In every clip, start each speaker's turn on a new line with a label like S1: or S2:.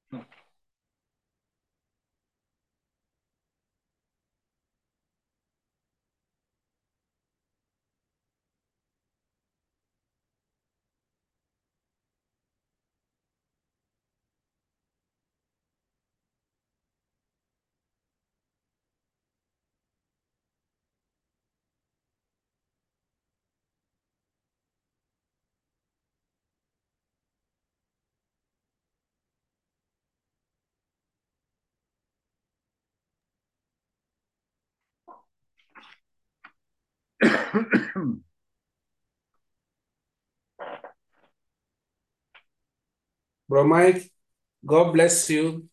S1: Bro Mike, God bless you.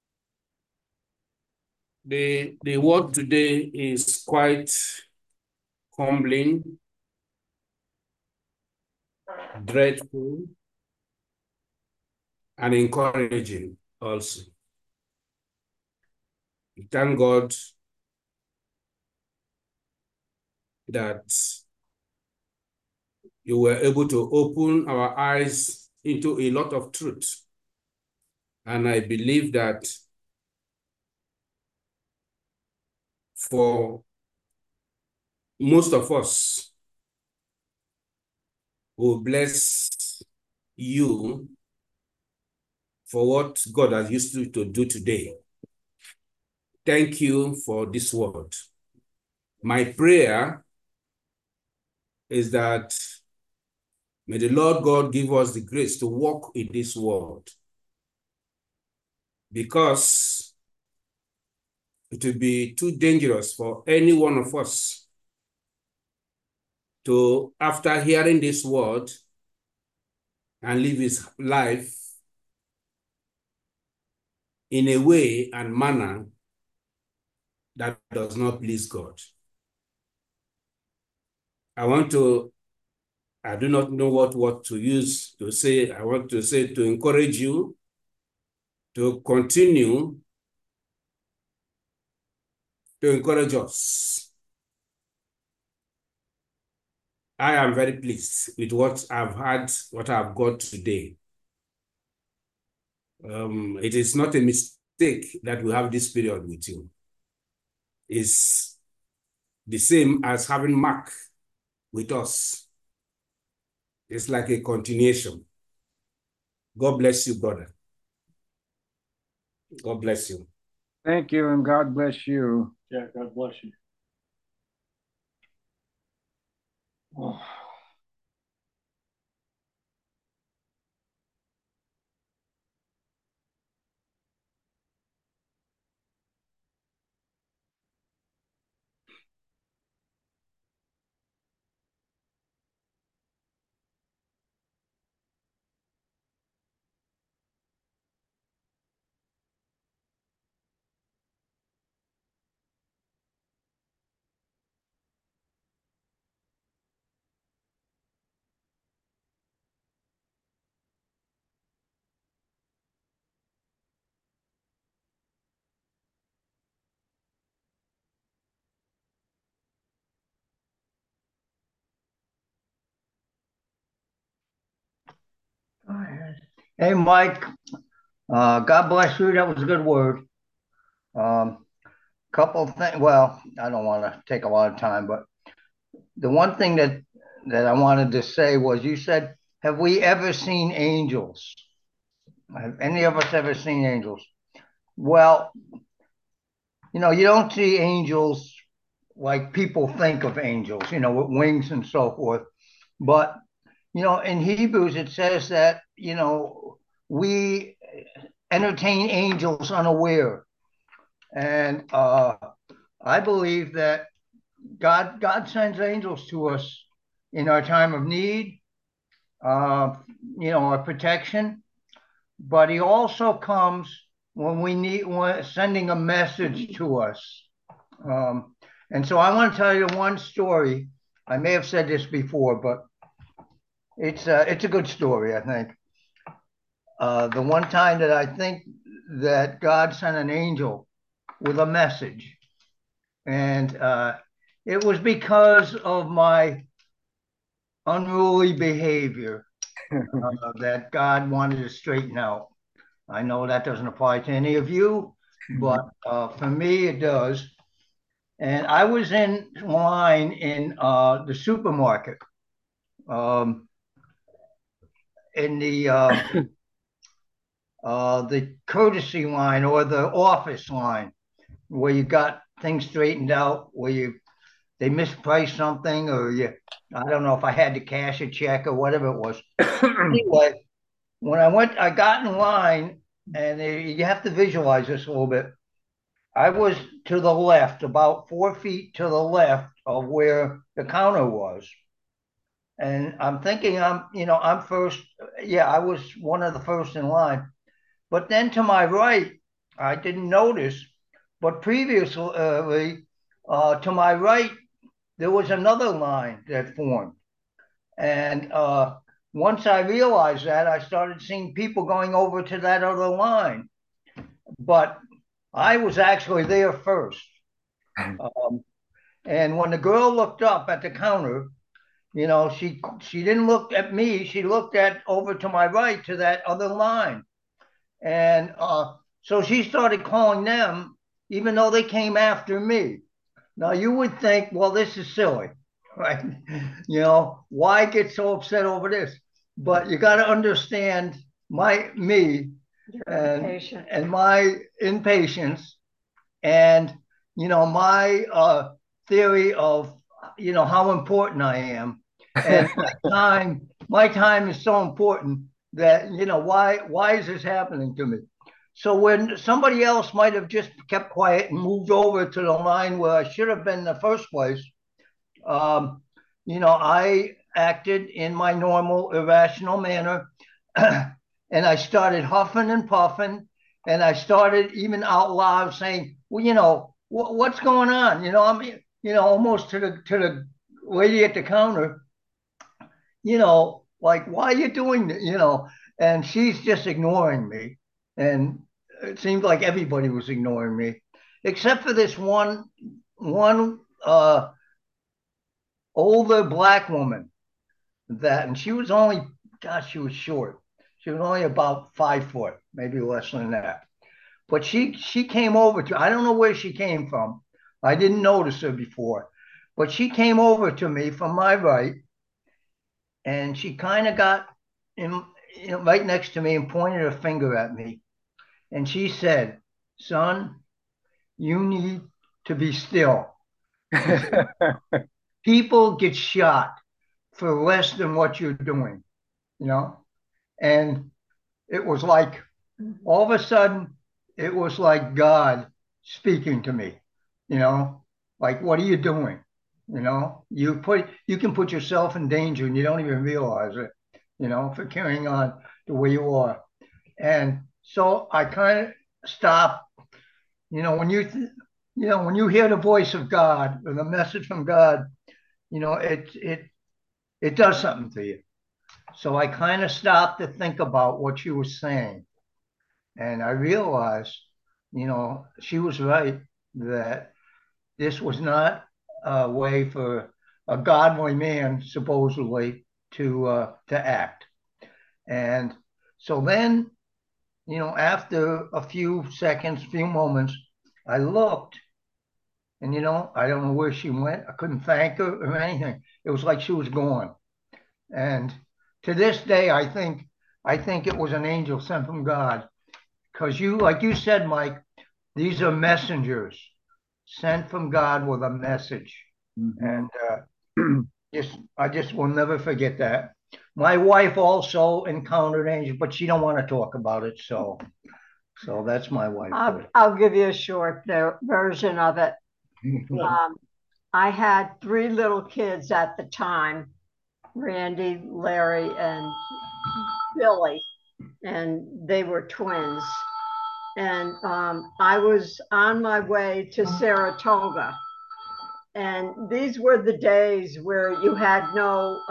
S1: The word today is quite humbling, dreadful, and encouraging also. Thank God that you were able to open our eyes into a lot of truth. And I believe that for most of us will bless you for what God has used you to do today. Thank you for this word. My prayer is that may the Lord God give us the grace to walk in this world, because it will be too dangerous for any one of us to, after hearing this word, and live his life in a way and manner that does not please God. I do not know what to use to say. I want to say to encourage you to continue to encourage us. I am very pleased with what I've had, what I've got today. It is not a mistake that we have this period with you. It's the same as having Mark with us. It's like a continuation. God bless you, brother. God bless you.
S2: Thank you, and God bless you.
S3: Yeah, God bless you. Oh.
S4: Hey, Mike. God bless you. That was a good word. Couple of things. Well, I don't want to take a lot of time, but the one thing that I wanted to say was, you said, "Have we ever seen angels? Have any of us ever seen angels?" Well, you don't see angels like people think of angels, with wings and so forth. But in Hebrews it says that we entertain angels unaware. And I believe that God sends angels to us in our time of need, our protection, but he also comes when we need sending a message to us. And so I want to tell you one story. I may have said this before, but it's a good story, I think. The one time that I think that God sent an angel with a message, and it was because of my unruly behavior that God wanted to straighten out. I know that doesn't apply to any of you, but for me, it does. And I was in line in the supermarket, in the courtesy line or the office line, where you got things straightened out, where they mispriced something, or I don't know if I had to cash a check or whatever it was. Anyway, when I got in line, and you have to visualize this a little bit. I was to the left, about 4 feet to the left of where the counter was. And I'm thinking I'm first. Yeah, I was one of the first in line. But then to my right, I didn't notice, but previously, to my right, there was another line that formed. And once I realized that, I started seeing people going over to that other line. But I was actually there first. And when the girl looked up at the counter, she didn't look at me. She looked at over to my right to that other line. And so she started calling them, even though they came after me. Now you would think, well, this is silly, right? Why get so upset over this? But you got to understand me and my impatience and my theory of how important I am. And my time is so important that why is this happening to me? So when somebody else might have just kept quiet and moved over to the line where I should have been in the first place, I acted in my normal irrational manner. And I started huffing and puffing, and I started even out loud saying, well, what's going on? I'm almost to the lady at the counter, like, why are you doing that? And she's just ignoring me. And it seemed like everybody was ignoring me, except for this one older black woman and she was only, gosh, she was short. She was only about 5 foot, maybe less than that. But she came over I don't know where she came from. I didn't notice her before, but she came over to me from my right, and she kind of got right next to me and pointed her finger at me. And she said, son, you need to be still. People get shot for less than what you're doing, And it was like, all of a sudden, it was like God speaking to me, like, what are you doing? You can put yourself in danger and you don't even realize it, for carrying on the way you are. And so I kind of stopped, when you hear the voice of God or the message from God, it does something to you. So I kind of stopped to think about what she was saying. And I realized, she was right that this was not a way for a godly man, supposedly, to act. And so then, after a few seconds, few moments, I looked, and I don't know where she went. I couldn't thank her or anything. It was like she was gone. And to this day, I think it was an angel sent from God, because like you said, Mike, these are messengers sent from God with a message. Mm-hmm. And I just will never forget that. My wife also encountered angels, but she don't want to talk about it. So that's my wife.
S5: I'll give you a short version of it. I had 3 little kids at the time, Randy, Larry, and Billy, and they were twins. And I was on my way to Saratoga. And these were the days where you had no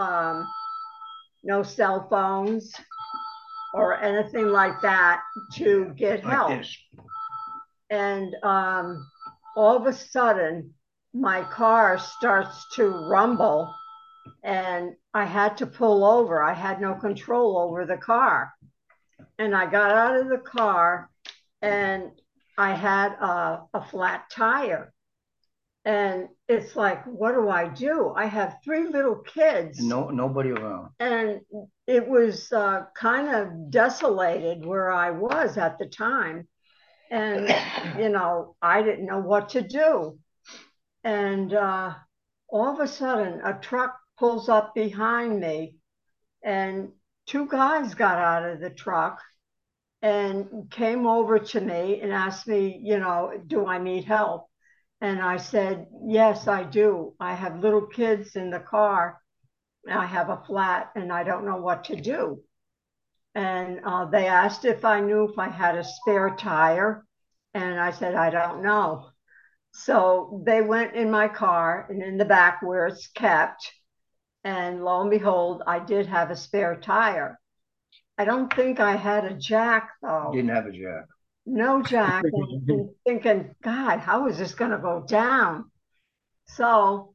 S5: cell phones or anything like that to get help. And all of a sudden, my car starts to rumble, and I had to pull over. I had no control over the car. and I got out of the car, and I had a flat tire. And it's like, what do? I have three little kids.
S4: Nobody around.
S5: And it was kind of desolated where I was at the time. And, I didn't know what to do. And all of a sudden, a truck pulls up behind me, and two guys got out of the truck and came over to me and asked me, do I need help? And I said, yes, I do. I have little kids in the car. I have a flat and I don't know what to do. And they asked if I knew if I had a spare tire. And I said, I don't know. So they went in my car and in the back where it's kept. And lo and behold, I did have a spare tire. I don't think I had a jack, though.
S4: Didn't have a jack.
S5: No jack. And thinking, God, how is this going to go down? So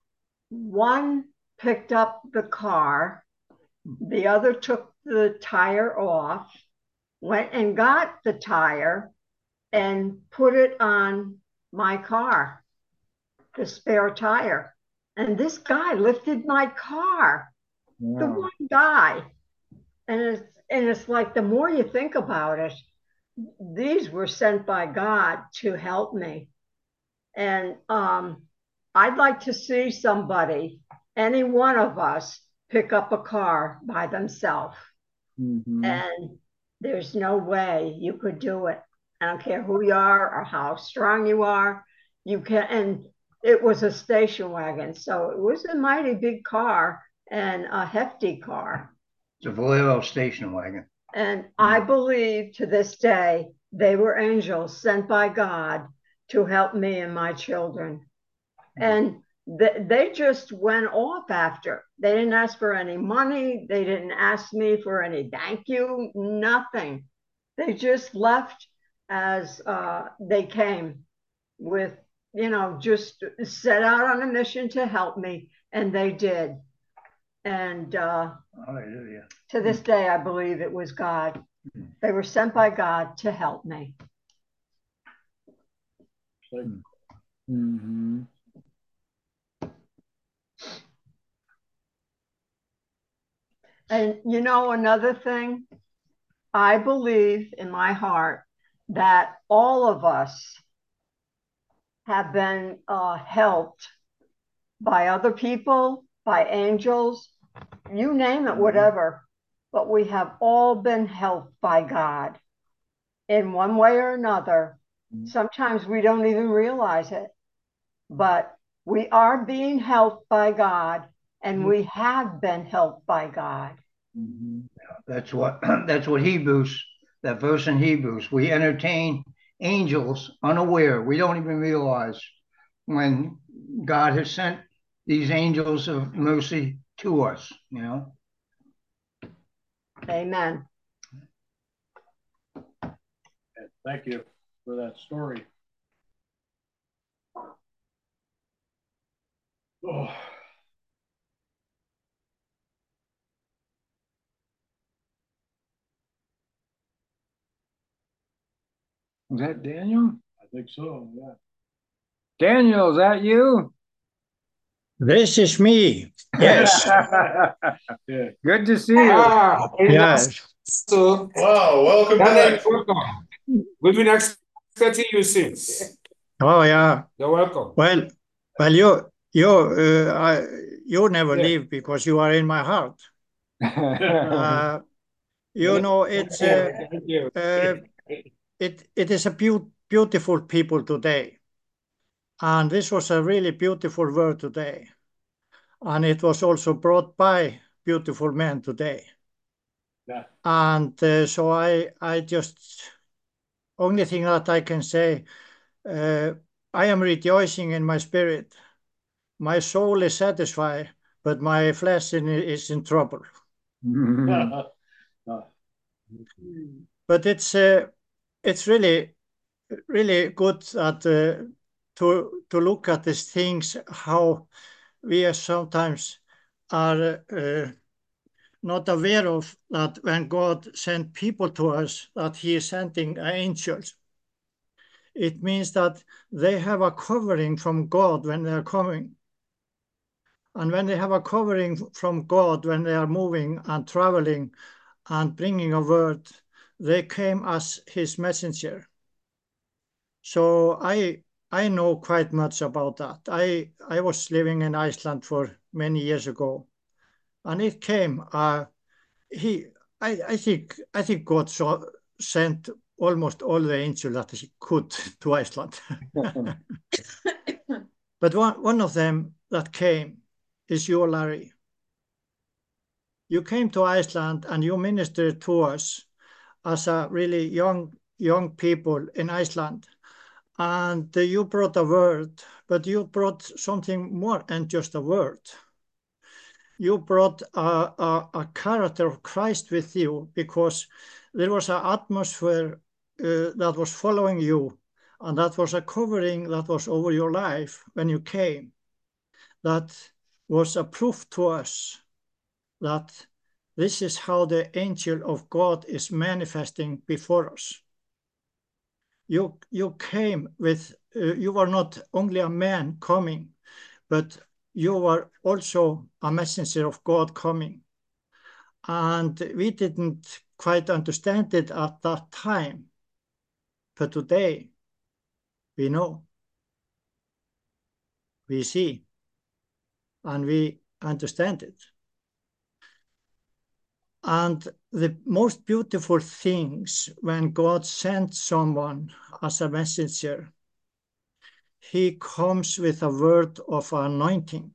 S5: one picked up the car, the other took the tire off, went and got the tire and put it on my car, the spare tire. And this guy lifted my car, the one guy. And it's like, the more you think about it, these were sent by God to help me. And I'd like to see somebody, any one of us, pick up a car by themselves.
S2: Mhm.
S5: And there's no way you could do it. I don't care who you are or how strong you are. You can, and it was a station wagon. So it was a mighty big car and a hefty car.
S4: It's a Valero station wagon.
S5: And I believe to this day, they were angels sent by God to help me and my children. And they just went off after. They didn't ask for any money. They didn't ask me for any thank you, nothing. They just left as they came with, just set out on a mission to help me. And they did. And
S4: Hallelujah.
S5: to this day, I believe it was God. They were sent by God to help me.
S2: Mhm.
S5: And another thing, I believe in my heart that all of us have been helped by other people, by angels, you name it, whatever. But we have all been helped by God in one way or another. Sometimes we don't even realize it, but we are being helped by God, and we have been helped by God.
S4: That's what Hebrews, that verse in Hebrews, we entertain angels unaware. We don't even realize when God has sent these angels of mercy to us,
S5: Amen.
S3: Thank you for that story. Oh.
S2: Was that Daniel?
S3: I think so, yeah.
S2: Daniel, is that you?
S6: This is me. Yes.
S3: Yeah.
S2: Good to see you.
S6: Yes.
S1: So,
S7: Wow, welcome
S1: Daniel,
S7: back.
S1: welcome. We've been expecting you since.
S6: Oh, yeah.
S1: You're welcome.
S6: Well, you never
S1: Yeah.
S6: leave because you are in my heart. It's
S1: Thank you.
S6: it is a beautiful people today, and this was a really beautiful word today, and it was also brought by beautiful men today.
S3: Yeah.
S6: And so I just, only thing that I can say, I am rejoicing in my spirit. My soul is satisfied, but my flesh is in trouble. But it's really, really good that to look at these things, how we sometimes are not aware of that when God sent people to us, that he is sending angels. It means that they have a covering from God when they are coming. And when they have a covering from God when they are moving and traveling and bringing a word, they came as his messenger. So I know quite much about that. I was living in Iceland for many years ago, and it came. I think God sent almost all the angels that he could to Iceland. But one of them that came is you, Larry. You came to Iceland and you ministered to us as a really young people in Iceland. And you brought a word, but you brought something more than just a word. You brought a character of Christ with you, because there was an atmosphere that was following you, and that was a covering that was over your life when you came. That was a proof to us that this is how the angel of God is manifesting before us. You came with, you were not only a man coming, but you were also a messenger of God coming. And we didn't quite understand it at that time. But today, we know, we see, and we understand it. And the most beautiful things when God sends someone as a messenger, he comes with a word of anointing.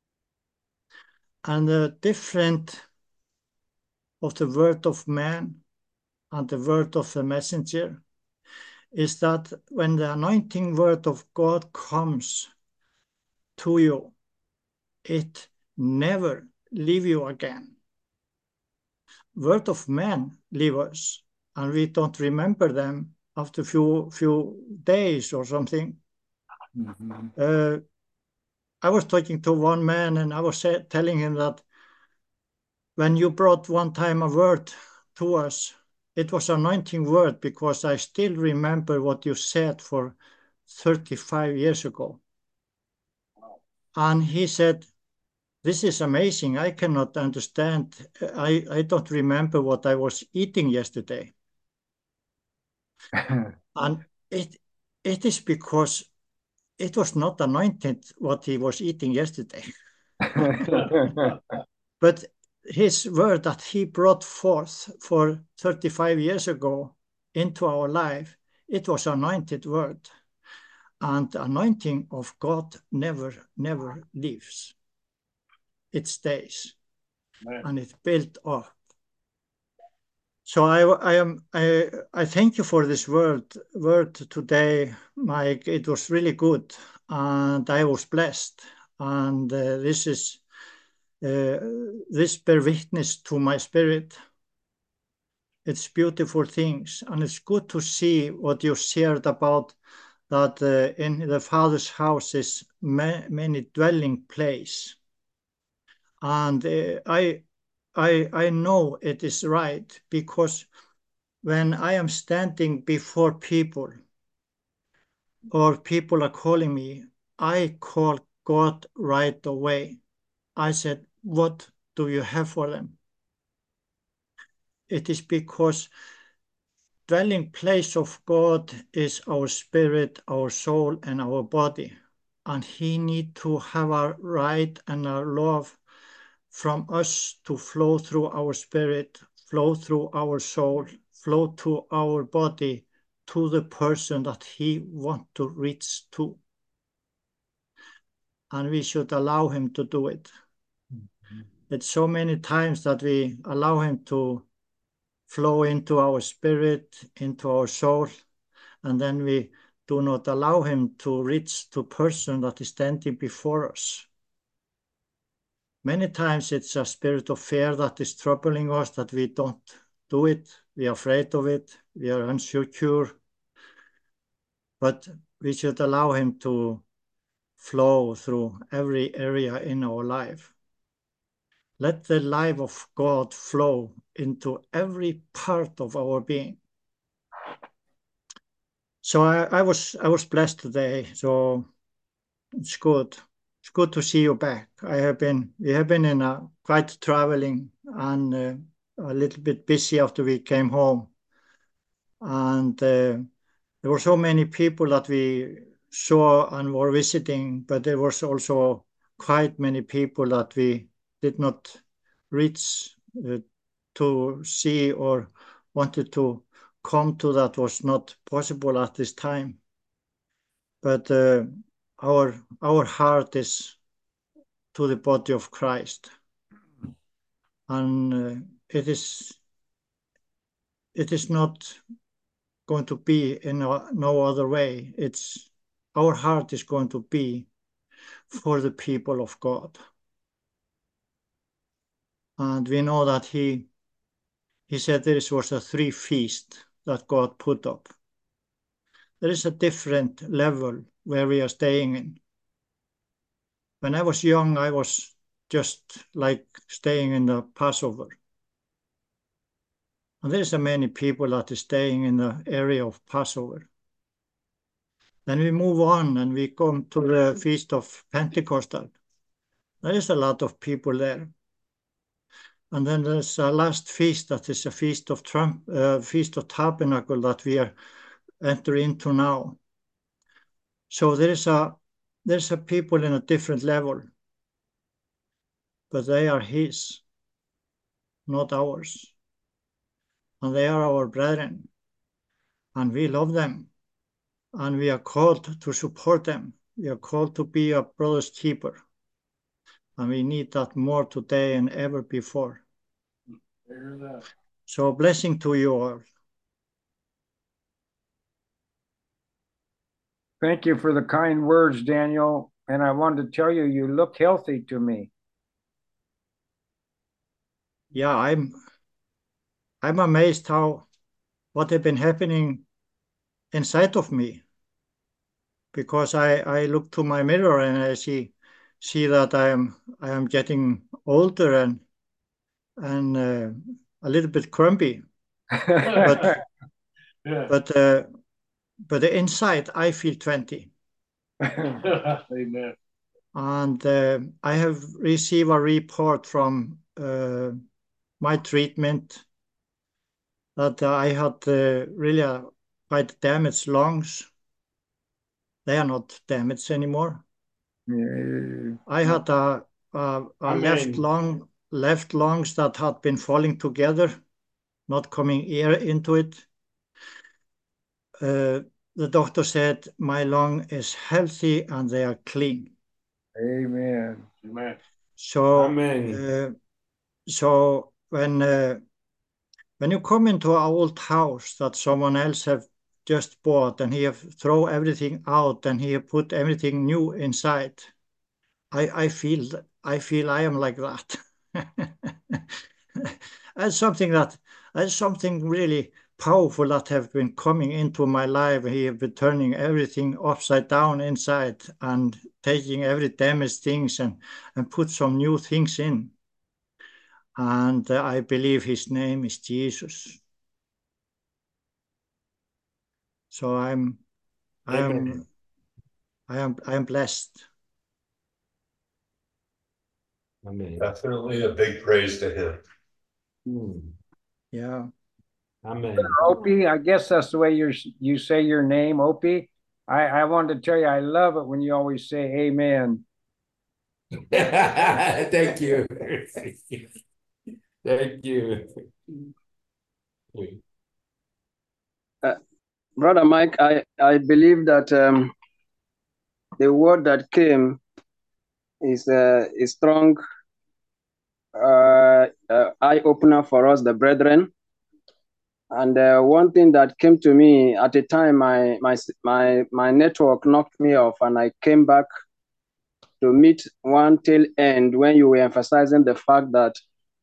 S6: And the difference of the word of man and the word of the messenger is that when the anointing word of God comes to you, it never leave you again. Word of man leave us, and we don't remember them after few days or something. Mm-hmm. I was talking to one man, and I was telling him that when you brought one time a word to us, it was an anointing word, because I still remember what you said for 35 years ago. Wow. And he said, this is amazing. I cannot understand. I don't remember what I was eating yesterday. And it is because it was not anointed what he was eating yesterday. But his word that he brought forth for 35 years ago into our life, it was anointed word. And the anointing of God never leaves. It stays. Right. And it's built up. So I thank you for this word today, Mike. It was really good, and I was blessed. And this bear witness to my spirit. It's beautiful things, and it's good to see what you shared about that in the Father's house is many dwelling place. And I know it is right, because when I am standing before people, or people are calling me, I call God right away. I said, what do you have for them? It is because dwelling place of God is our spirit, our soul, and our body. And he needs to have a right and a love from us to flow through our spirit, flow through our soul, flow to our body, to the person that he wants to reach to. And we should allow him to do it. Mm-hmm. It's so many times that we allow him to flow into our spirit, into our soul, and then we do not allow him to reach to person that is standing before us. Many times it's a spirit of fear that is troubling us, that we don't do it. We are afraid of it. We are unsecure. But we should allow him to flow through every area in our life. Let the life of God flow into every part of our being. So I was blessed today. So it's good. It's good to see you back. We have been in a quite traveling and a little bit busy after we came home. And there were so many people that we saw and were visiting, but there was also quite many people that we did not reach to see or wanted to come to, that was not possible at this time. But our heart is to the body of Christ, and it is not going to be in no other way. It's our heart is going to be for the people of God, and we know that he said there was a 3 feast that God put up. There is a different level where we are staying in. When I was young, I was just like staying in the Passover. And there's so many people that are staying in the area of Passover. Then we move on and we come to the Feast of Pentecostal. There is a lot of people there. And then there's a last feast that is a Feast of Tabernacle that we are entering into now. So there's a people in a different level, but they are his, not ours. And they are our brethren, and we love them, and we are called to support them. We are called to be a brother's keeper, and we need that more today than ever before.
S3: Hear that.
S6: So blessing to you all.
S2: Thank you for the kind words, Daniel. And I wanted to tell you, you look healthy to me.
S6: Yeah, I'm amazed what has been happening inside of me, because I look to my mirror and I see that I am getting older and a little bit grumpy. But
S3: Yeah.
S6: but inside I feel 20.
S3: Amen.
S6: And I have received a report from my treatment that I had really quite damaged lungs. They are not damaged anymore. I had a left lungs that had been falling together, not coming air into it. The doctor said my lung is healthy and they are clean.
S2: Amen.
S3: Amen.
S6: So,
S1: Amen.
S6: So when you come into an old house that someone else have just bought and he have throw everything out and he have put everything new inside, I feel I am like that. That's something really powerful that have been coming into my life. He have been turning everything upside down inside and taking every damaged things and put some new things in. And I believe his name is Jesus. So I am blessed.
S1: Amen.
S7: Definitely a big praise to him.
S6: Yeah.
S1: Amen.
S2: Opie, I guess that's the way you say your name, Opie. I wanted to tell you, I love it when you always say amen.
S1: Thank you. Thank you.
S8: Brother Mike, I believe that the word that came is a strong eye opener for us, the brethren. And one thing that came to me at the time, my network knocked me off, and I came back to meet one tail end when you were emphasizing the fact that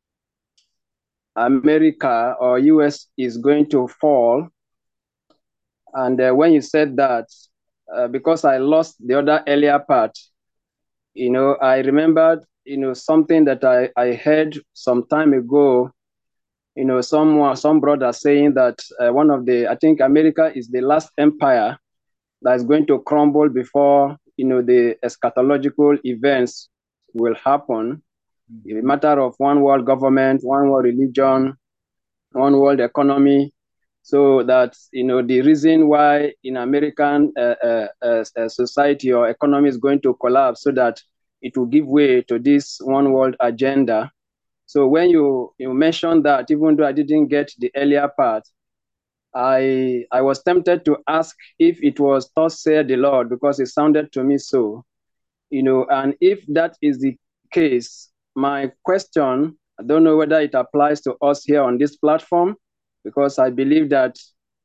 S8: America or US is going to fall. And when you said that, because I lost the other earlier part, I remembered something that I heard some time ago. Some brother saying that I think America is the last empire that is going to crumble before the eschatological events will happen. A matter of one world government, one world religion, one world economy. So that the reason why in American society or economy is going to collapse, so that it will give way to this one world agenda. So when you mentioned that, even though I didn't get the earlier part, I was tempted to ask if it was thus said the Lord, because it sounded to me so. And if that is the case, my question, I don't know whether it applies to us here on this platform, because I believe that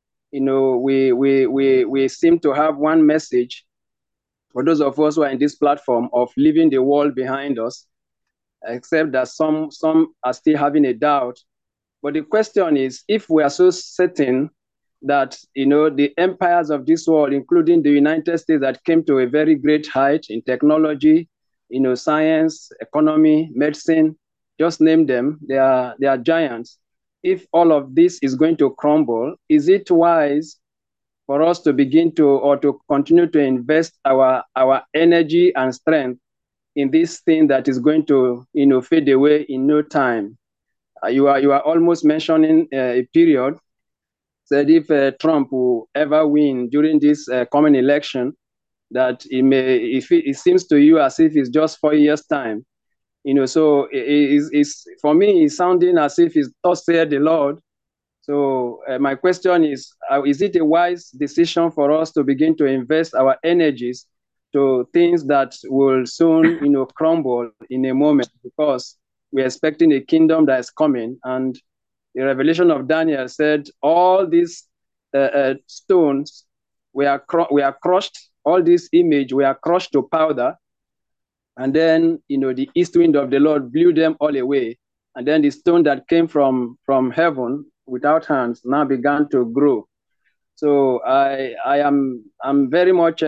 S8: we seem to have one message for those of us who are in this platform of leaving the world behind us, except that some are still having a doubt. But the question is, if we are so certain that the empires of this world, including the United States that came to a very great height in technology, science, economy, medicine, just name them, they are giants. If all of this is going to crumble, is it wise for us to begin to continue to invest our energy and strength in this thing that is going to fade away in no time? You are almost mentioning a period. Said if Trump will ever win during this coming election, that it seems to you as if it's just 4 years time. So it's for me, it's sounding as if it's thus said the Lord. So my question is it a wise decision for us to begin to invest our energies to things that will soon, crumble in a moment, because we're expecting a kingdom that is coming? And the revelation of Daniel said all these stones we are crushed, all this image we are crushed to powder, and then the east wind of the Lord blew them all away, and then the stone that came from heaven without hands now began to grow. So I'm very much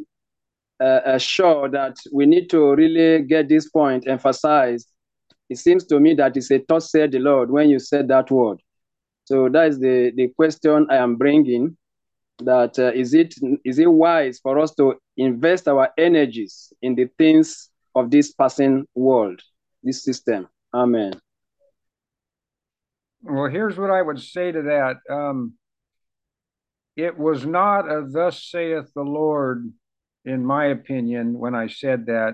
S8: sure that we need to really get this point emphasized. It seems to me that it's a thus said the Lord when you said that word. So that is the question I am bringing, that is it wise for us to invest our energies in the things of this passing world, this system? Amen.
S2: Well, here's what I would say to that. It was not a thus saith the Lord, in my opinion, when I said that.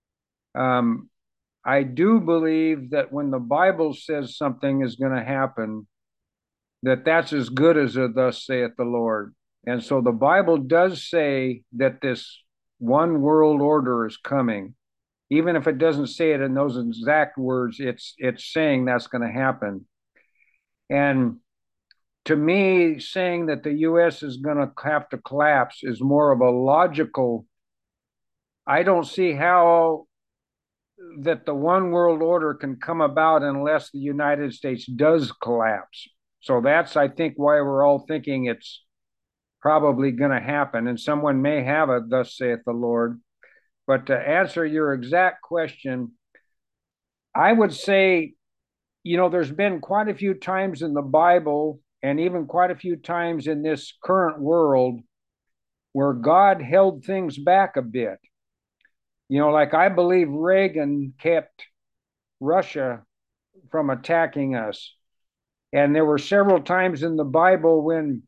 S2: I do believe that when the Bible says something is going to happen, that's as good as a thus saith the Lord. And so the Bible does say that this one world order is coming. Even if it doesn't say it in those exact words, it's saying that's going to happen. And to me, saying that the U.S. is going to have to collapse is more of a logical. I don't see how that the one world order can come about unless the United States does collapse. So that's, I think, why we're all thinking it's probably going to happen. And someone may have a thus saith the Lord. But to answer your exact question, I would say, there's been quite a few times in the Bible, and even quite a few times in this current world, where God held things back a bit. Like I believe Reagan kept Russia from attacking us. And there were several times in the Bible when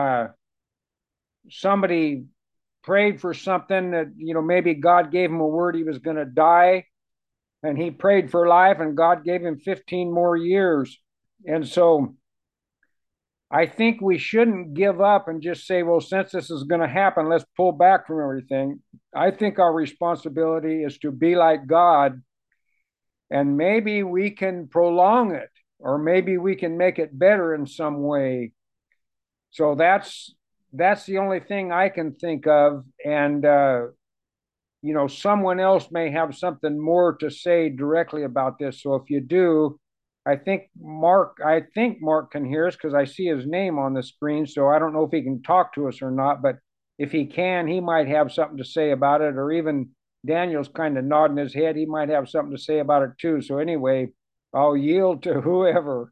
S2: somebody prayed for something that, maybe God gave him a word he was going to die, and he prayed for life, and God gave him 15 more years. And so I think we shouldn't give up and just say, well, since this is going to happen, let's pull back from everything. I think our responsibility is to be like God, and maybe we can prolong it, or maybe we can make it better in some way. So that's the only thing I can think of. And, someone else may have something more to say directly about this. So if you do, I think Mark can hear us, because I see his name on the screen. So I don't know if he can talk to us or not, but if he can, he might have something to say about it, or even Daniel's kind of nodding his head. He might have something to say about it too. So anyway, I'll yield to whoever.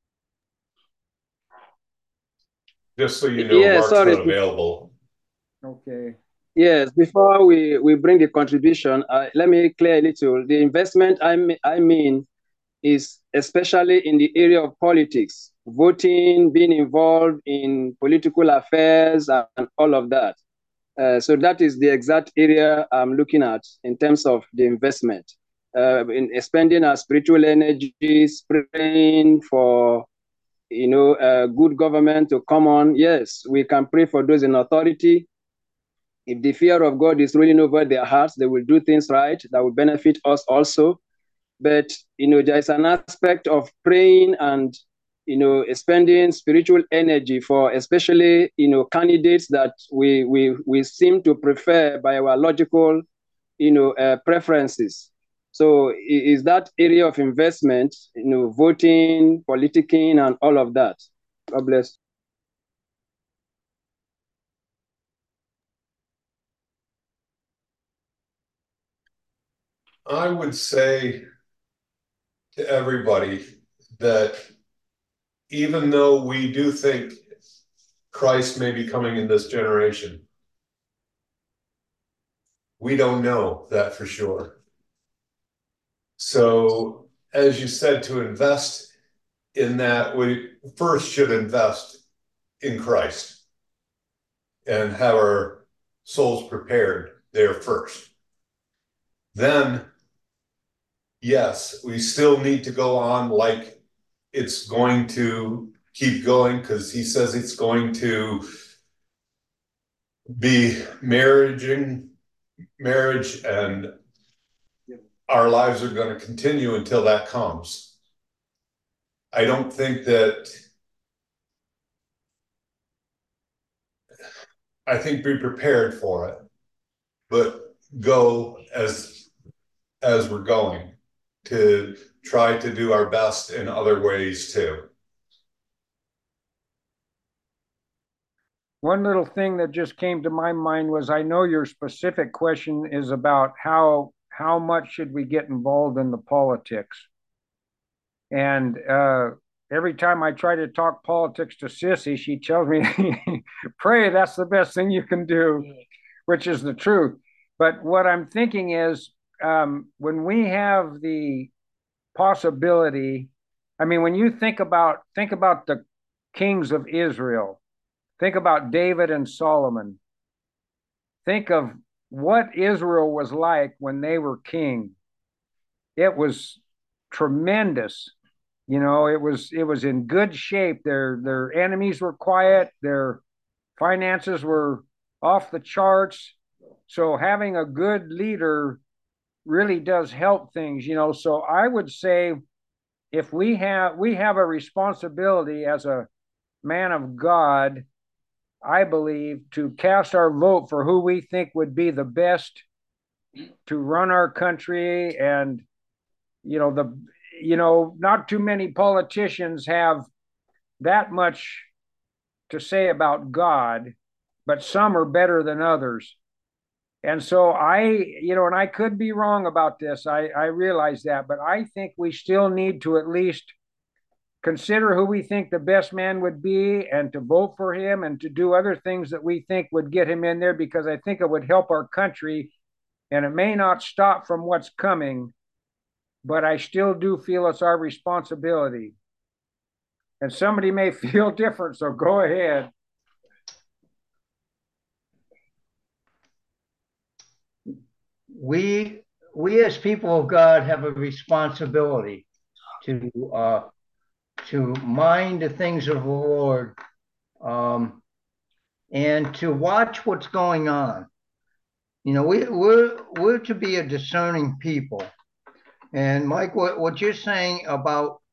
S7: Just so you know,
S8: Yeah,
S7: Mark's
S8: sorry.
S7: not available.
S2: Okay.
S8: Yes, before we bring the contribution, let me clear a little. The investment I mean is especially in the area of politics, voting, being involved in political affairs, and all of that. So that is the exact area I'm looking at in terms of the investment. In spending our spiritual energies, praying for good government to come on. Yes, we can pray for those in authority. If the fear of God is ruling over their hearts, they will do things right that will benefit us also. But there is an aspect of praying and spending spiritual energy for especially candidates that we seem to prefer by our logical preferences. So is that area of investment, voting, politicking, and all of that. God bless.
S7: I would say to everybody that even though we do think Christ may be coming in this generation, we don't know that for sure. So, as you said, to invest in that, we first should invest in Christ and have our souls prepared there first. Then, yes, we still need to go on like it's going to keep going, because he says it's going to be marriage, and our lives are going to continue until that comes. I don't think that, I think be prepared for it, but go as we're going, to try to do our best in other ways too.
S2: One little thing that just came to my mind was, I know your specific question is about how much should we get involved in the politics. And every time I try to talk politics to Sissy, she tells me, pray, that's the best thing you can do, which is the truth. But what I'm thinking is, when we have the possibility, I mean, when you think about the kings of Israel, think about David and Solomon, think of what Israel was like when they were king. It was tremendous. It was in good shape. Their enemies were quiet. Their finances were off the charts. So having a good leader really does help things. So I would say, if we have a responsibility as a man of God, I believe, to cast our vote for who we think would be the best to run our country. And not too many politicians have that much to say about God, but some are better than others. And so and I could be wrong about this. I realize that, but I think we still need to at least consider who we think the best man would be, and to vote for him, and to do other things that we think would get him in there, because I think it would help our country. And it may not stop from what's coming, but I still do feel it's our responsibility. And somebody may feel different, so go ahead.
S4: We as people of God have a responsibility to mind the things of the Lord, and to watch what's going on. We're to be a discerning people. And Mike, what you're saying about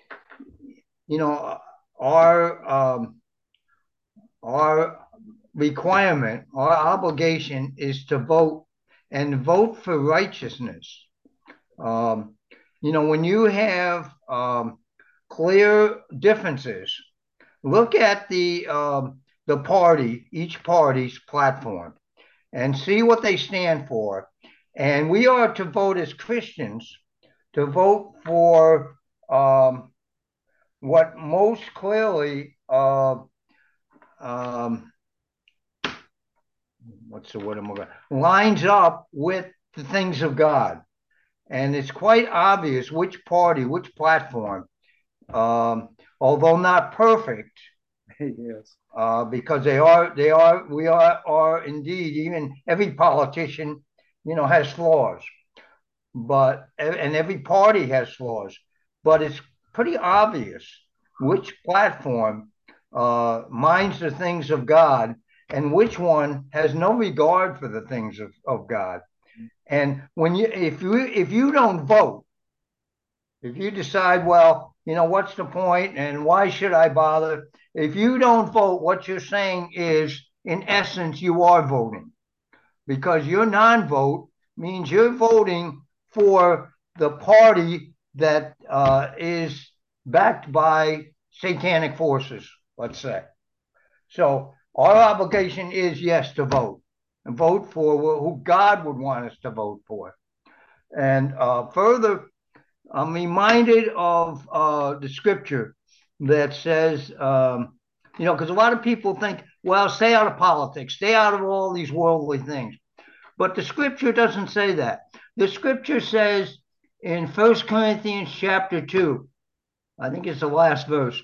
S4: our requirement, our obligation is to vote, and vote for righteousness. When you have clear differences, look at the party, each party's platform, and see what they stand for, And we are to vote as Christians, to vote for what most clearly, what's the word I'm looking for, lines up with the things of God. And it's quite obvious which party, which platform, although not perfect,
S2: Yes.
S4: because we are indeed, even every politician, has flaws, and every party has flaws, but it's pretty obvious which platform minds the things of God and which one has no regard for the things of God. And if you don't vote, if you decide, well, what's the point and why should I bother? If you don't vote, what you're saying is, in essence, you are voting, because your non-vote means you're voting for the party that is backed by satanic forces, let's say. So our obligation is, yes, to vote, and vote for who God would want us to vote for. And further, I'm reminded of the scripture that says, because a lot of people think, well, stay out of politics, stay out of all these worldly things. But the scripture doesn't say that. The scripture says in 1 Corinthians chapter 2, I think it's the last verse,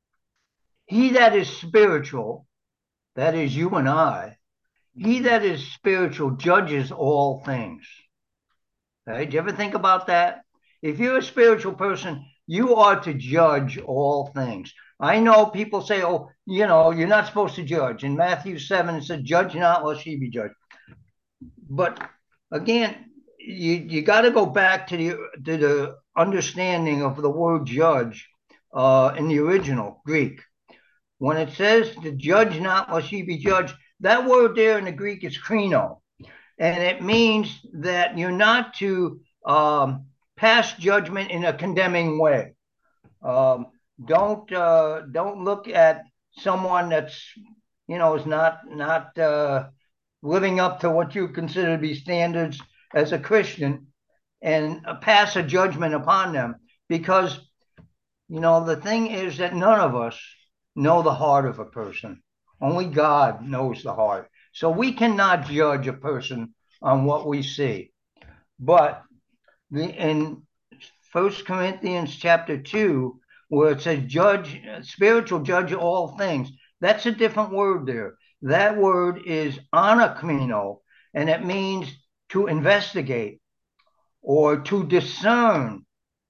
S4: he that is spiritual, that is you and I, he that is spiritual judges all things. Right? Do you ever think about that? If you're a spiritual person, you are to judge all things. I know people say, oh, you're not supposed to judge. In Matthew 7, it said, judge not, lest ye be judged. But again, you got to go back to the understanding of the word judge in the original Greek. When it says to judge not, lest ye be judged, that word there in the Greek is krino. And it means that you're not to pass judgment in a condemning way. Don't look at someone that's is not living up to what you consider to be standards as a Christian and pass a judgment upon them, because the thing is that none of us know the heart of a person. Only God knows the heart. So we cannot judge a person on what we see. But in 1 Corinthians chapter 2, where it says spiritual judge all things, that's a different word there. That word is anakrino, and it means to investigate or to discern.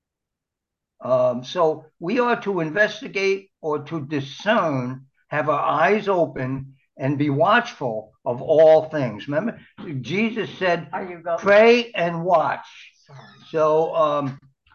S4: So we are to investigate or to discern, have our eyes open, and be watchful of all things. Remember, Jesus said, pray and watch. So,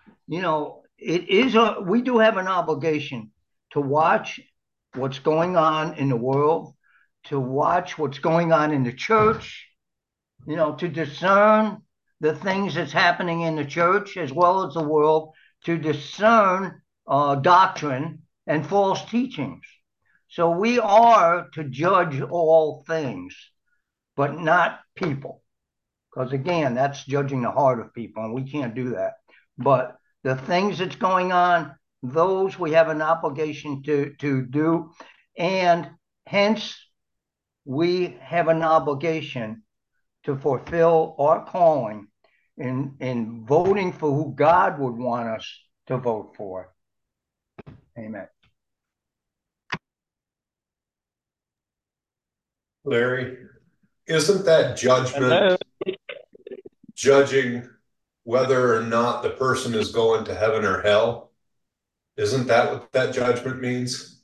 S4: we do have an obligation to watch what's going on in the world, to watch what's going on in the church, to discern the things that's happening in the church as well as the world, to discern doctrine and false teachings. So we are to judge all things, but not people. Because again, that's judging the heart of people, and we can't do that. But the things that's going on, those we have an obligation to do. And hence, we have an obligation to fulfill our calling in voting for who God would want us to vote for. Amen.
S7: Larry, isn't that judgment judging whether or not the person is going to heaven or hell? Isn't that what that judgment means?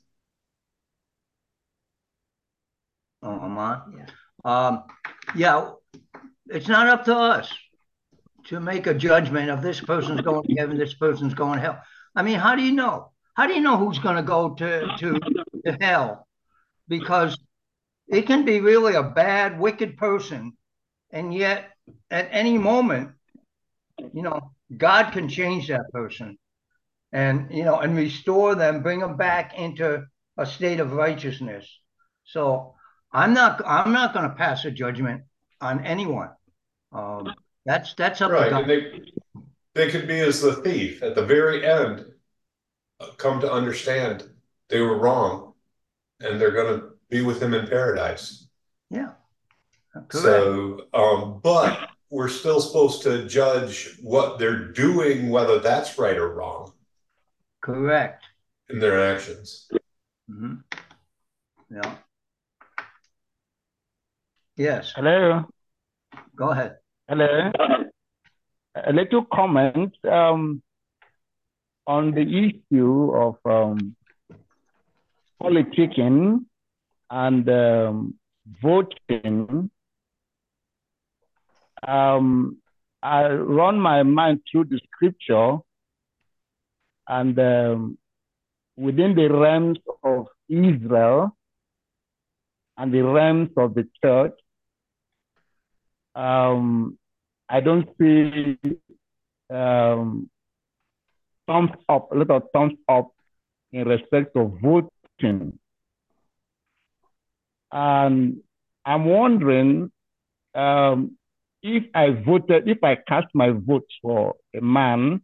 S4: Yeah, it's not up to us to make a judgment of this person's going to heaven, this person's going to hell. I mean, how do you know? How do you know who's going to go to hell? Because it can be really a bad, wicked person, and yet at any moment, God can change that person and restore them, bring them back into a state of righteousness. So I'm not going to pass a judgment on anyone. That's up to
S7: Right,
S4: God.
S7: and they could be as the thief at the very end, come to understand they were wrong, and they're going to be with him in paradise.
S4: Yeah. Correct.
S7: So, but we're still supposed to judge what they're doing, whether that's right or wrong
S4: Correct.
S7: in their actions.
S4: Mhm. Yeah. Yes,
S9: Hello.
S4: go ahead.
S9: Hello. A little comment on the issue of politicking and voting. I run my mind through the scripture, and within the realms of Israel and the realms of the church, I don't see thumbs up, a lot of thumbs up in respect of voting. And I'm wondering if I cast my vote for a man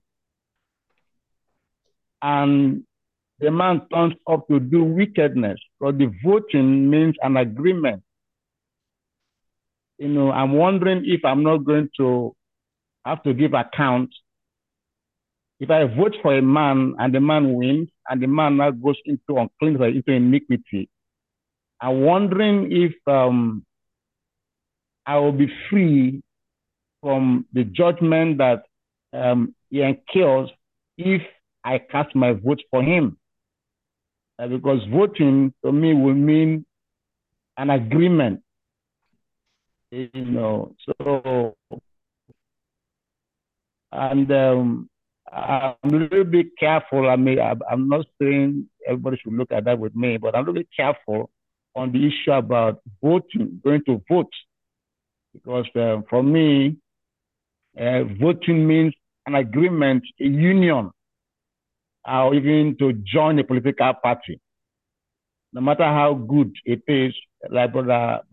S9: and the man turns up to do wickedness, because the voting means an agreement. I'm wondering if I'm not going to have to give account. If I vote for a man and the man wins and the man now goes into uncleanness, into iniquity, I'm wondering if I will be free from the judgment that he incurs if I cast my vote for him. Because voting to me will mean an agreement. So, and I'm a little bit careful. I mean, I'm not saying everybody should look at that with me, but I'm a little bit careful on the issue about voting, going to vote. Because for me, voting means an agreement, a union, or even to join a political party. No matter how good it is, like brother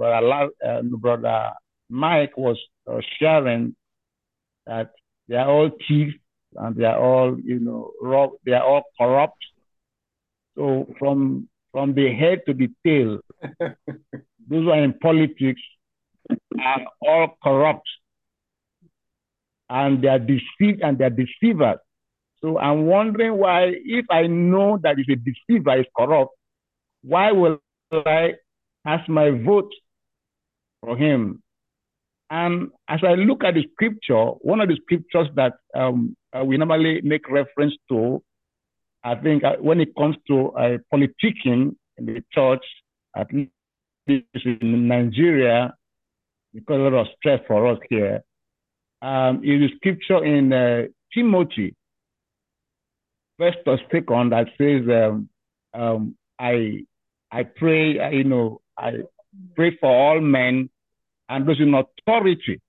S9: Mike was sharing, that they are all thieves and they are all, they are all corrupt. So from the head to the tail, those who are in politics are all corrupt, and they are deceived and they are deceivers. So I'm wondering why, if I know that it's a deceiver, is corrupt, why will I cast my vote for him? And as I look at the scripture, one of the scriptures that we normally make reference to, I think when it comes to politicking in the church, at least in Nigeria, because a lot of stress for us here, is the scripture in Timothy, 1 or 2, that says, I pray, I pray for all men and those in authority.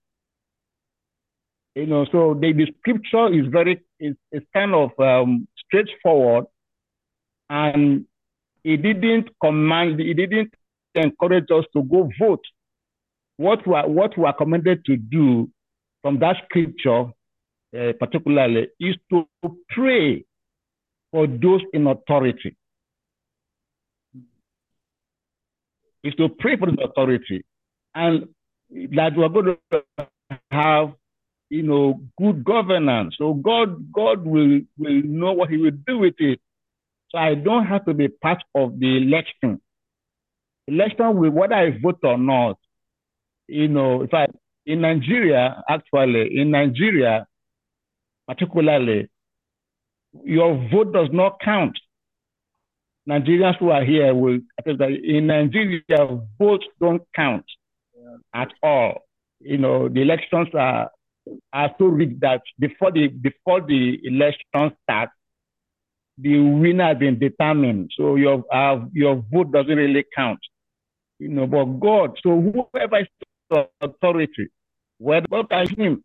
S9: So the scripture is kind of straightforward, and it didn't encourage us to go vote. What we are commanded to do from that scripture, particularly, is to pray for those in authority. Is to pray for the authority, and that we're going to have, good governance. So God will know what He will do with it. So I don't have to be part of the election. Election will, whether I vote or not. In Nigeria, particularly, your vote does not count. Nigerians who are here will, in Nigeria, votes don't count at all. The elections are so rigged that before the election starts, the winner has been determined. So your vote doesn't really count. But God, so whoever is the authority, whether God can him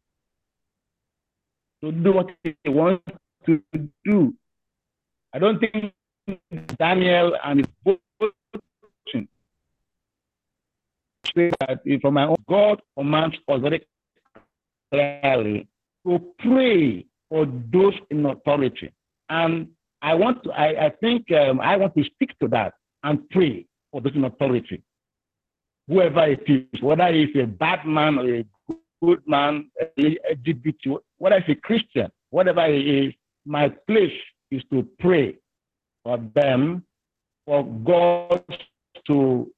S9: to do what he wants to do. I don't think Daniel and his voting say that for my own, God commands us very clearly to pray for those in authority. And I think I want to stick to that and pray for those in authority. Whoever it is, whether it's a bad man or a good man, LGBT, whether it's a Christian, whatever it is, my place is to pray for them, for God to,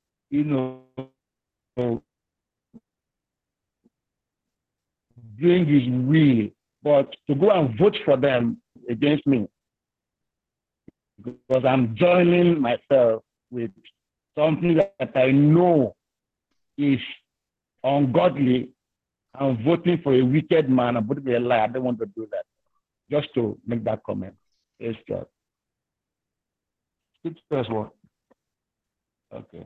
S9: doing his will, but to go and vote for them against me, because I'm joining myself with something that I know is ungodly. I'm voting for a wicked man. I'm voting for a liar. I don't want to do that. Just to make that comment. It's just. It's just what? Okay.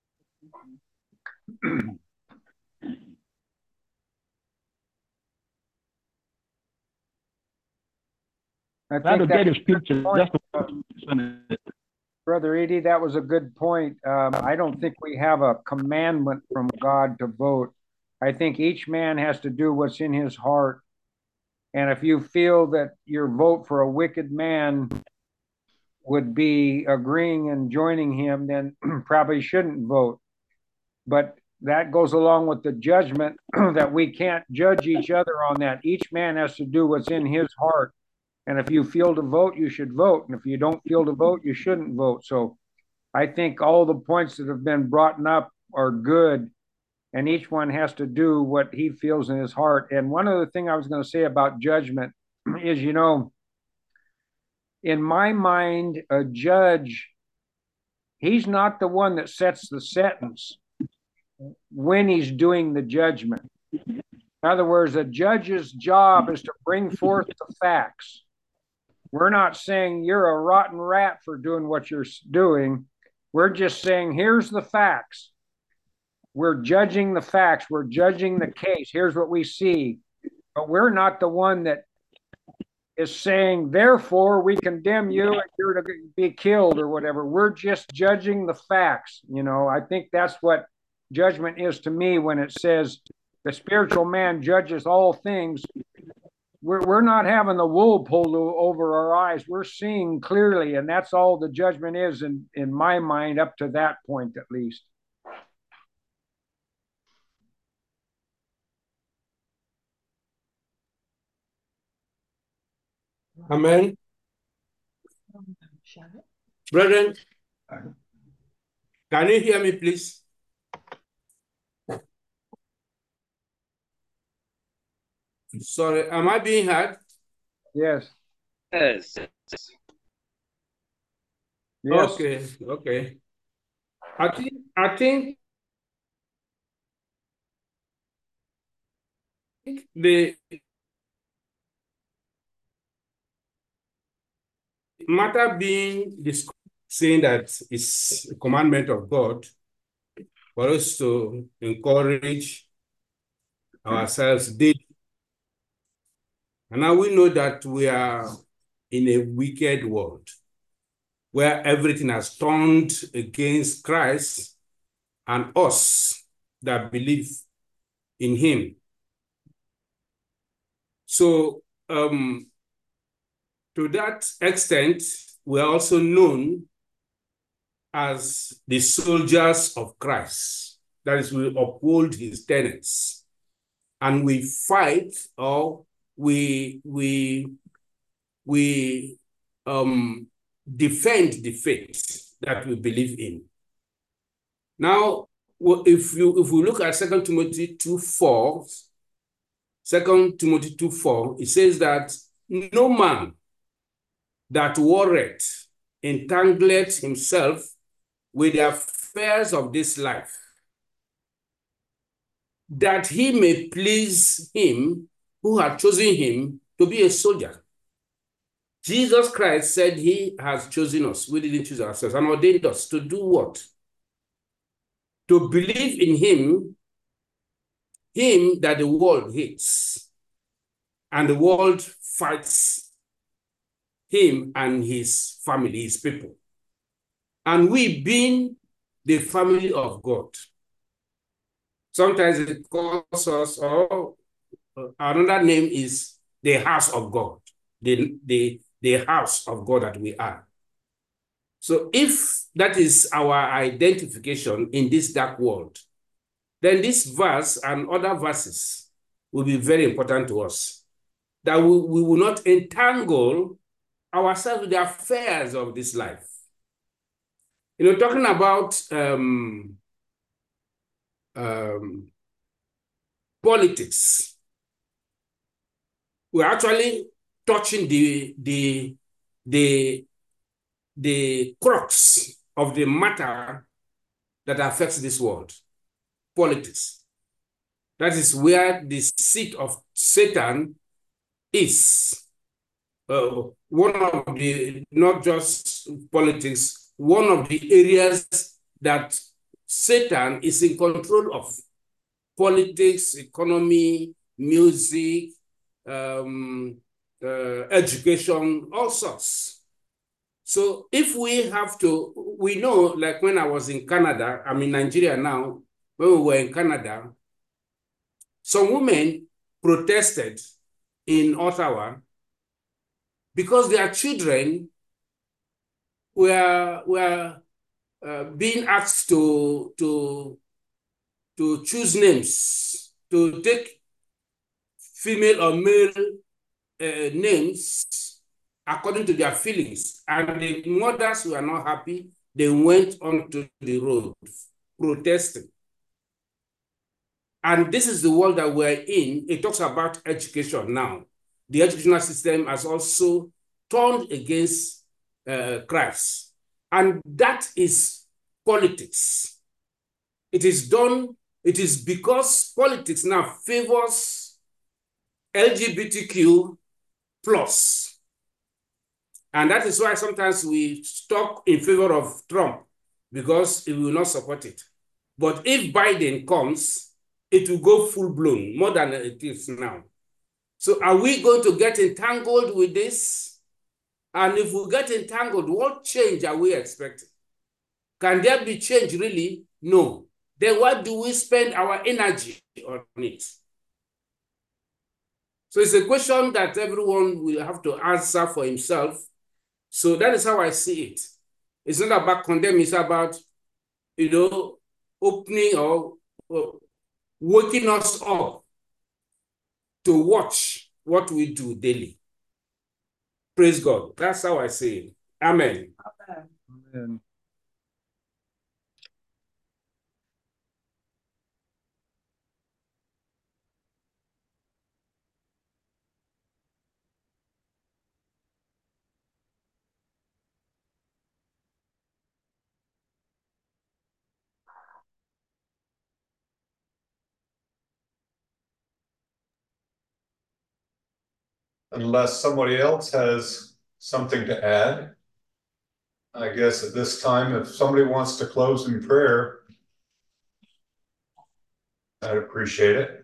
S2: I
S9: Try to
S2: think
S9: get
S2: that
S9: a scripture just to
S2: Brother Edie, that was a good point. I don't think we have a commandment from God to vote. I think each man has to do what's in his heart. And if you feel that your vote for a wicked man would be agreeing and joining him, then probably shouldn't vote. But that goes along with the judgment that we can't judge each other on that. Each man has to do what's in his heart. And if you feel to vote, you should vote. And if you don't feel to vote, you shouldn't vote. So I think all the points that have been brought up are good. And each one has to do what he feels in his heart. And one other thing I was going to say about judgment is, in my mind, a judge, he's not the one that sets the sentence when he's doing the judgment. In other words, a judge's job is to bring forth the facts. We're not saying you're a rotten rat for doing what you're doing. We're just saying, here's the facts. We're judging the facts. We're judging the case. Here's what we see. But we're not the one that is saying, therefore, we condemn you and you're to be killed or whatever. We're just judging the facts. I think that's what judgment is to me when it says the spiritual man judges all things. We're not having the wool pulled over our eyes. We're seeing clearly, and that's all the judgment is in my mind up to that point at least.
S1: Amen. Brethren, can you hear me, please? Sorry, am I being heard?
S2: Yes.
S8: Yes.
S2: Yes.
S1: Okay. I think the matter being discussed, saying that it's a commandment of God for us to encourage ourselves daily. And now we know that we are in a wicked world where everything has turned against Christ and us that believe in him. So to that extent, we are also known as the soldiers of Christ. That is, we uphold his tenets. And we fight, or we defend the faith that we believe in. Now, if we look at 2 Timothy 2:4, 2 Timothy 2:4, it says that no man that warreth entangleth himself with the affairs of this life, that he may please him who had chosen him to be a soldier. Jesus Christ said he has chosen us. We didn't choose ourselves, and ordained us to do what? To believe in him that the world hates, and the world fights him and his family, his people. And we being the family of God, sometimes it calls us, or another name is the house of God, the house of God that we are. So if that is our identification in this dark world, then this verse and other verses will be very important to us, that we will not entangle ourselves with the affairs of this life. You know, talking about politics, we're actually touching the crux of the matter that affects this world, politics. That is where the seat of Satan is. One of the, not just politics, one of the areas that Satan is in control of. Politics, economy, music, education, all sorts. So if we have to, we know, like when I was in Canada, I'm in Nigeria now, when we were in Canada, some women protested in Ottawa because their children were being asked to choose names, to take female or male names according to their feelings. And the mothers who are not happy, they went onto the road protesting. And this is the world that we're in. It talks about education now. The educational system has also turned against Christ. And that is politics. It is done, it is because politics now favors LGBTQ plus. And that is why sometimes we talk in favor of Trump, because we will not support it. But if Biden comes, it will go full-blown, more than it is now. So are we going to get entangled with this? And if we get entangled, what change are we expecting? Can there be change really? No. Then why do we spend our energy on it? So it's a question that everyone will have to answer for himself. So that is how I see it. It's not about condemning, it's about, you know, opening or waking us up to watch what we do daily. Praise God. That's how I say it. Amen.
S2: Amen.
S7: Unless somebody else has something to add, I guess at this time, if somebody wants to close in prayer, I'd appreciate it.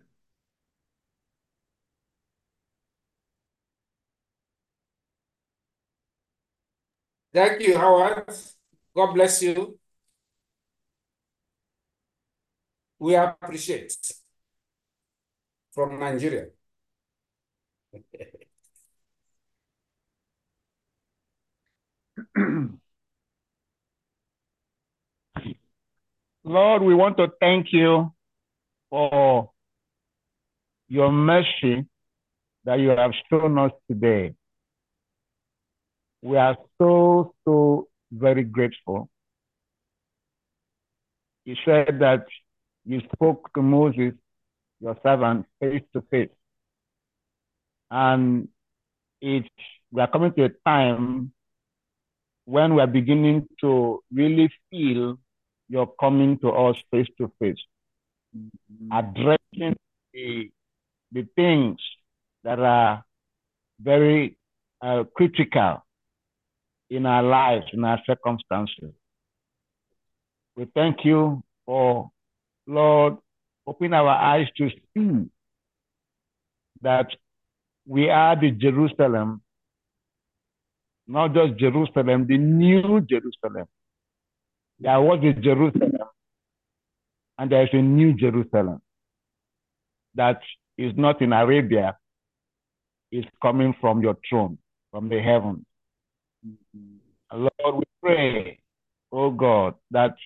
S1: Thank you, Howard. God bless you. We appreciate from Nigeria.
S9: Lord, we want to thank you for your mercy that you have shown us today. We are so very grateful. You said that you spoke to Moses, your servant, face to face. And we are coming to a time when we are beginning to really feel you're coming to us face to face, addressing the things that are very critical in our lives, in our circumstances. We thank you for, Lord, open our eyes to see that we are the Jerusalem, not just Jerusalem, the new Jerusalem. There was a Jerusalem, and there is a new Jerusalem that is not in Arabia, it's coming from your throne, from the heavens. Lord, we pray, oh God, that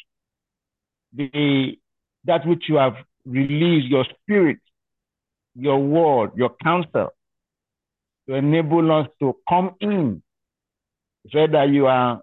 S9: that which you have released, your spirit, your word, your counsel, to enable us to come in, so that you are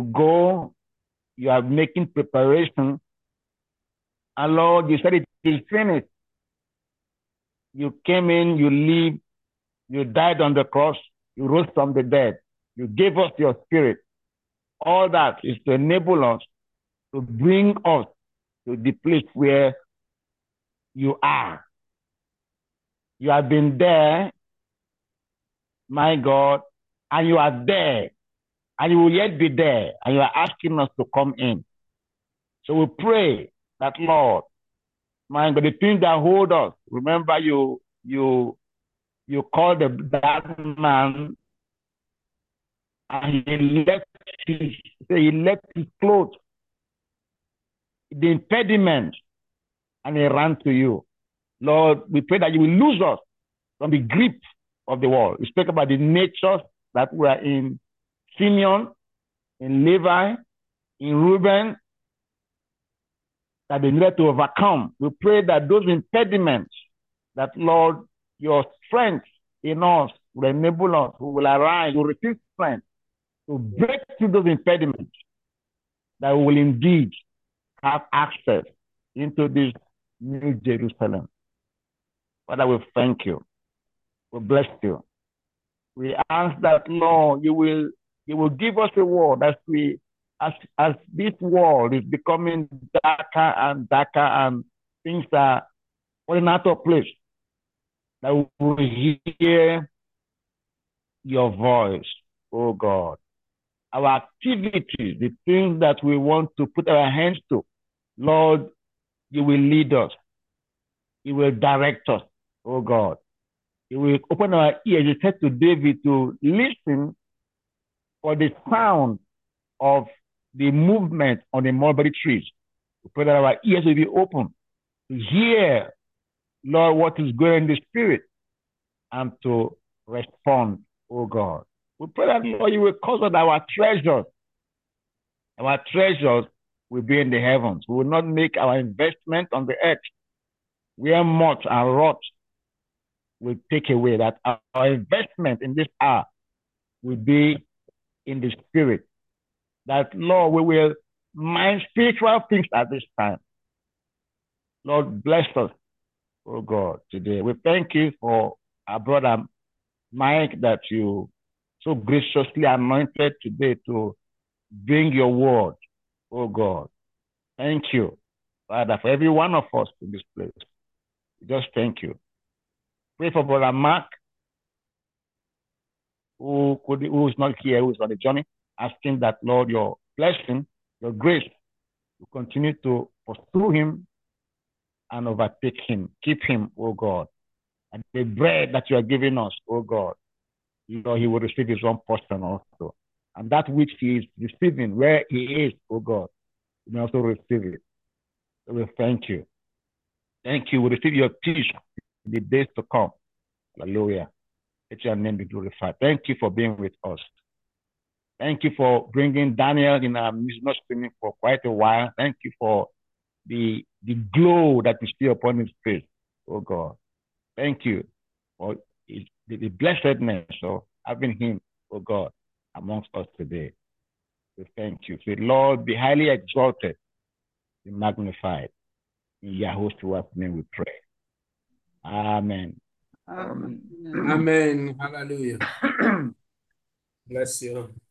S9: making preparation. And Lord, you said it is finished. You came in, you lived, you died on the cross, you rose from the dead, you gave us your spirit. All that is to enable us, to bring us to the place where you are. You have been there, my God, and you are there, and you will yet be there, and you are asking us to come in. So we pray that, Lord, my God, the things that hold us, remember you called that man, and he left his clothes, the impediment, and he ran to you. Lord, we pray that you will lose us from the grip of the world. We speak about the natures that were in Simeon, in Levi, in Reuben, that they needed to overcome. We pray that those impediments, that Lord, your strength in us will enable us, who will arise, will receive strength to break through those impediments, that we will indeed have access into this new Jerusalem. Father, we thank you. We bless you. We ask that, Lord, you will give us a word as this world is becoming darker and darker and things are falling out of place, that we will hear your voice, oh God. Our activities, the things that we want to put our hands to, Lord, you will lead us. You will direct us, oh God. You will open our ears, you said to David, to listen for the sound of the movement on the mulberry trees. We pray that our ears will be open to hear, Lord, what is going in the spirit and to respond, oh God. We pray that, Lord, you will cause that our treasures will be in the heavens. We will not make our investment on the earth where moth and rot will take away, that our investment in this hour will be in the spirit. That, Lord, we will mind spiritual things at this time. Lord, bless us, oh God, today. We thank you for our brother Mike, that you so graciously anointed today to bring your word, oh God. Thank you, Father, for every one of us in this place. Just thank you. Pray for brother Mark, who is not here, who is on the journey, asking that, Lord, your blessing, your grace will continue to pursue him and overtake him. Keep him, oh God. And the bread that you are giving us, oh God, Lord, he will receive his own portion also. And that which he is receiving, where he is, oh God, he may also receive it. So we thank you. Thank you. We receive your peace in the days to come. Hallelujah. Let your name be glorified. Thank you for being with us. Thank you for bringing Daniel in our midst, not streaming for quite a while. Thank you for the glow that we see upon his face, oh God. Thank you for the blessedness of having him, oh God, amongst us today. We thank you. Say, Lord, be highly exalted, be magnified. In Yahushua's name we pray. Amen.
S1: Amen. Hallelujah. Bless you.